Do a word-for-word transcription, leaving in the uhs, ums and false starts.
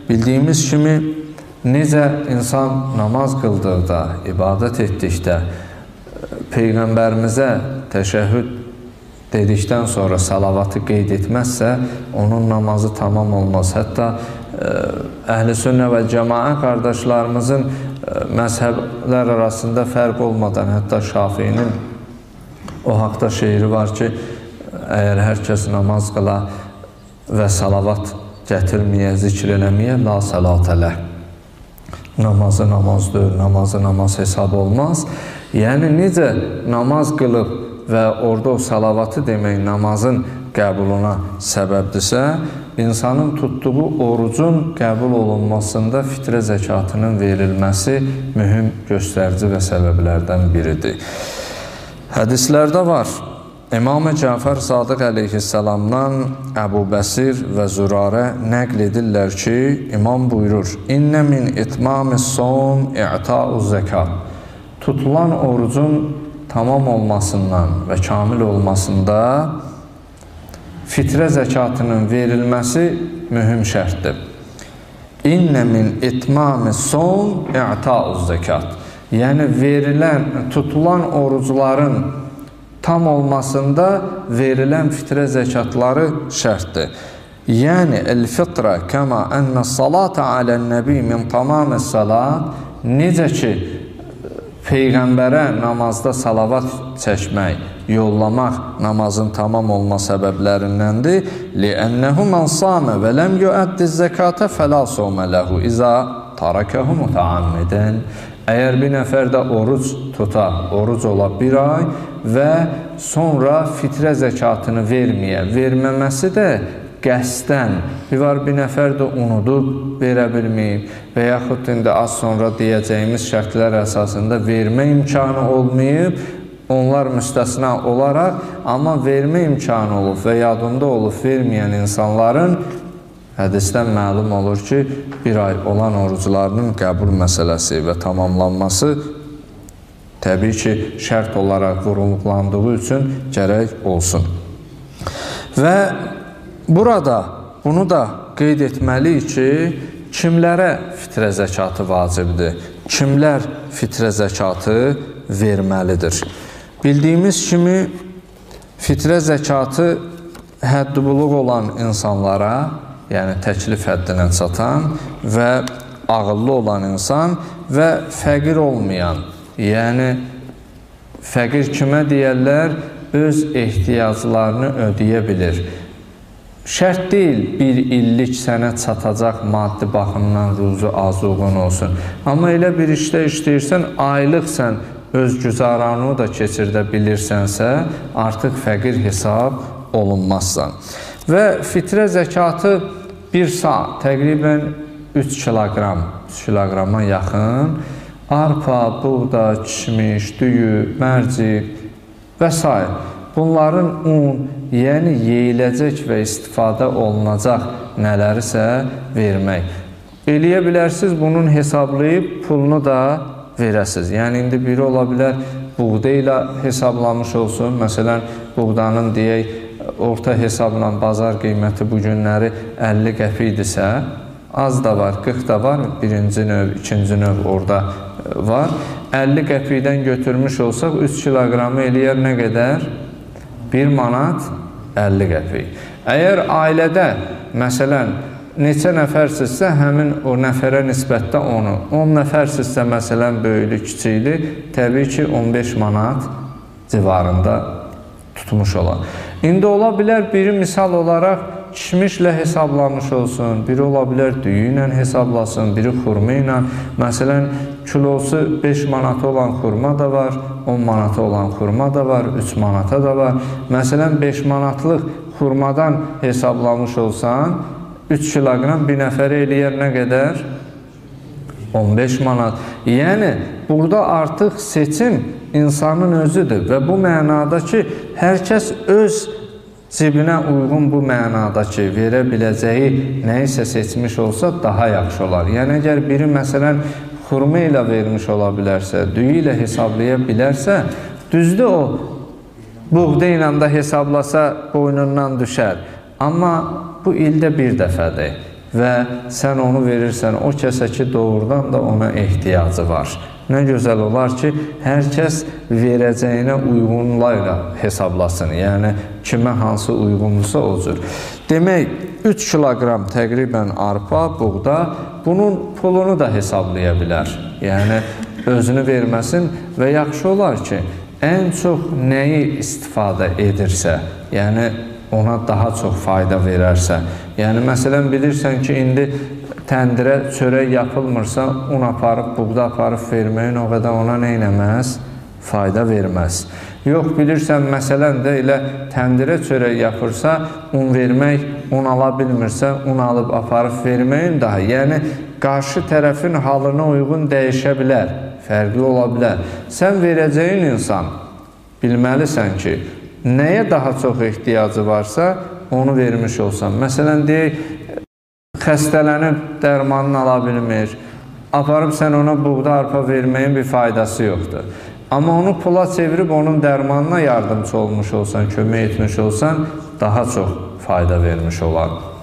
bildiyimiz kimi necə insan namaz qıldıqda, ibadət etdikdə Peyğəmbərimizə təşəhhüd dedikdən sonra salavatı qeyd etməzsə, onun namazı tamam olmaz. Hətta Əhl-i Sünnə və Cəmaə qardaşlarımızın məzhəblər arasında fərq olmadan, hətta Şafiyinin o haqda şeiri var ki, əgər hər kəs namaz qıla və salavat gətirməyə, zikr eləməyə, la salatələ. Namazı namazdır, namazı namaz hesab olmaz. Yəni, necə namaz qılıb və orada o salavatı demək namazın qəbuluna səbəbdirsə, insanın tutduğu orucun qəbul olunmasında fitrə zəkatının verilməsi mühüm göstərici və səbəblərdən biridir. Hədislərdə var, İmam-ı Cəfər Sadiq əleyhissalamdan Əbu Bəsir və Zürarə nəql edirlər ki, İmam buyurur, İnnə min itmam-ı son i'ta'u zəkat. Tutulan orucun tamam olmasından və kamil olmasında fitrə zəkatının verilməsi mühüm şərtdir. İnnə min itmam-ı son i'ta'u zəkat. Yəni, verilən, tutulan orucların tam olmasında verilən fitrə zəkatları şərtdir. Yəni, el-fitrə kəma ənə salatə alən-nəbi min tamamə salat, necə ki, Peyğəmbərə namazda salavat çəkmək, yollamaq namazın tamam olma səbəblərindəndir. Li-ənəhu mən samə və ləm yuəddi zəkatə fələ somə ləhu izə tarakəhu mutəammidən. Əgər bir nəfər də oruc tuta, oruc ola bir ay və sonra fitrə zəkatını verməyə, verməməsi də qəsdən, bir var bir nəfər də unudub, verə bilməyib və yaxud indi az sonra deyəcəyimiz şərtlər əsasında vermə imkanı olmayıb, onlar müstəsna olaraq, amma vermə imkanı olub və yadında olub verməyən insanların hədisdən məlum olur ki, bir ay olan oruclarının qəbul məsələsi və tamamlanması təbii ki, şərt olaraq vurulqlandığı üçün gərək olsun. Və burada bunu da qeyd etməliyik ki, kimlərə fitrə zəkatı vacibdir, kimlər fitrə zəkatı verməlidir. Bildiyimiz kimi, fitrə zəkatı hədd-buluq olan insanlara, yəni təklif həddinə çatan və ağıllı olan insan və fəqir olmayan, yəni fəqir kimə deyərlər? Öz ehtiyaclarını ödəyə bilir. Şərt deyil, bir illik sənə çatacaq maddi baxımdan ruzu azuğun olsun. Amma elə bir işdə işləyirsən, aylıq sən öz güzaranını da keçirdə bilirsənsə, artıq fəqir hesab olunmazsan. Və fitrə zəkatı bir saat, təqribən üç kiloqram, üç kiloqrama yaxın arpa, buğda, kişmiş, düyü, mərci və s. Bunların un, yəni yeyiləcək və istifadə olunacaq nələrisə vermək. Eləyə bilərsiniz, bunun hesablayıb pulunu da verəsiniz. Yəni, indi biri ola bilər, buğda ilə hesablamış olsun. Məsələn, buğdanın deyək, orta hesabla bazar qiyməti bu günləri əlli qəpidirsə, az da var, qırx da var, birinci növ, ikinci növ orada var. əlli qəpikdən götürmüş olsaq, üç kiloqramı eləyər nə qədər? bir manat əlli qəpik. Əgər ailədə, məsələn, neçə nəfərsizsə, həmin o nəfərə nisbətdə onu, on nəfərsizsə, məsələn, böyülü, kiçikli, təbii ki, on beş manat civarında tutmuş olar. İndi ola bilər, biri misal olaraq kişmişlə hesablamış olsun, biri ola bilər düyü ilə hesablasın, biri xurma ilə. Məsələn, kilosu beş manata olan xurma da var, on manata olan xurma da var, üç manata da var. Məsələn, beş manatlıq xurmadan hesablamış olsan, üç kiloqram bir nəfərə eləyər nə qədər? on beş manat. Yəni, burada artıq seçim insanın özüdür və bu mənada ki, hər kəs öz cibinə uyğun bu mənada ki, verə biləcəyi nəyisə seçmiş olsa daha yaxşı olar. Yəni, əgər biri, məsələn, xurma ilə vermiş ola bilərsə, düyü ilə hesablaya bilərsə, düzdür o, buğda ilə də hesablasa boynundan düşər. Amma bu ildə bir dəfədir və sən onu verirsən o kəsə ki, doğrudan da ona ehtiyacı var. Nə gözəl olar ki, hər kəs verəcəyinə uyğunlarla hesablasın. Yəni, kimə hansı uyğunlusa o cür. Demək, üç kiloqram təqribən arpa, buğda, bunun pulunu da hesablaya bilər. Yəni, özünü verməsin və yaxşı olar ki, ən çox nəyi istifadə edirsə, yəni ona daha çox fayda verərsə. Yəni, məsələn, bilirsən ki, indi təndirə çörək yapılmırsa, un aparıb, buğda aparıb verməyin o qədər ona nə eləməz? Fayda verməz. Yox, bilirsən, məsələn də elə təndirə çörək yapırsa, un vermək, un ala bilmirsə, un alıb aparıb verməyin daha. Yəni, qarşı tərəfin halına uyğun dəyişə bilər, fərqli ola bilər. Sən verəcəyin insan bilməlisən ki, nəyə daha çox ehtiyacı varsa, onu vermiş olsan. Məsələn, deyək, xəstələnib dərmanını ala bilmir, aparıb sən ona buğda arpa verməyin bir faydası yoxdur. Amma onu pula çevirib onun dərmanına yardımcı olmuş olsan, kömək etmiş olsan, daha çox fayda vermiş olar.